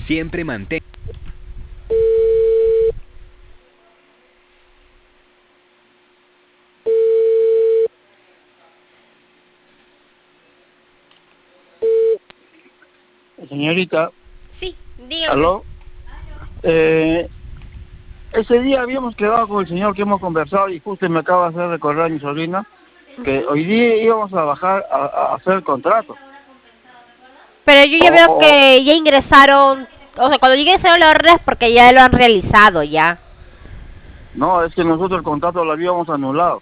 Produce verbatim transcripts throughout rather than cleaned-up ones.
Siempre mantén. Señorita, Sí, dígame. ¿aló? Eh, ese día habíamos quedado con el señor que hemos conversado y justo me acaba de hacer recordar a mi sobrina que hoy día íbamos a bajar a, a hacer el contrato. Pero yo ya O, veo o, que ya ingresaron, o sea, cuando ya ingresaron la orden es porque ya lo han realizado ya. no, es que nosotros el contrato lo habíamos anulado.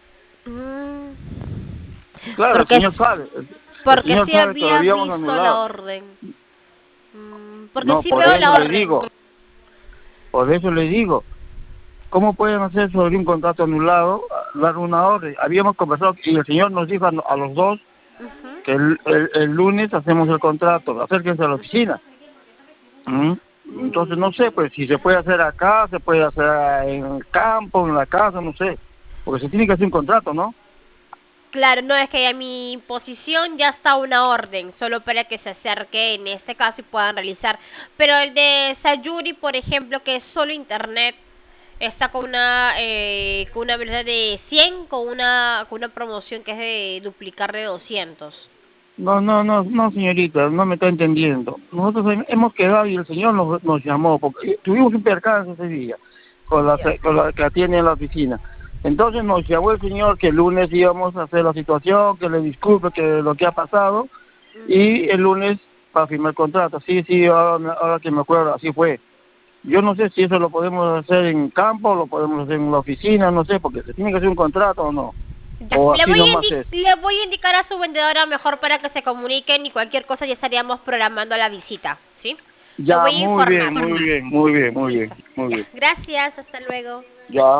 Mm, Claro, el porque señor s- sabe, el, el porque señor sí sabe que lo había habíamos visto la anulado. orden. Mm, porque No, sí por veo eso la le orden. digo, por eso le digo, ¿cómo pueden hacer sobre un contrato anulado, dar una orden? Habíamos conversado y el señor nos dijo a, a los dos Ujú. que el, el, el lunes hacemos el contrato, acérquense a la oficina. ¿Mm? Entonces no sé, pues si se puede hacer acá, se puede hacer en el campo, en la casa, no sé, porque se tiene que hacer un contrato, ¿no? Claro, no es que a mi posición ya está una orden, solo para que se acerque en este caso y puedan realizar. Pero el de Sayuri, por ejemplo, que es solo internet, está con una eh, con una velocidad de cien con una con una promoción que es de duplicar de doscientos. No, no, no, no, señorita, no me está entendiendo. Nosotros hem- hemos quedado y el señor nos, nos llamó, porque tuvimos un percance ese día con la, Ya. con la que atiende en la oficina. Entonces nos llamó el señor que el lunes íbamos a hacer la situación, que le disculpe que lo que ha pasado, y el lunes para firmar el contrato. Sí, sí, ahora, me- ahora que me acuerdo, así fue. Yo no sé si eso lo podemos hacer en campo, lo podemos hacer en la oficina, no sé, porque se tiene que hacer un contrato o no. Ya, O le así voy a nomás indi- es. le voy a indicar a su vendedora mejor para que se comuniquen y cualquier cosa ya estaríamos programando la visita, ¿sí? Le Ya, voy a muy bien, informar. muy bien, muy bien, muy bien, Listo. muy Ya, bien. gracias, hasta luego. Ya.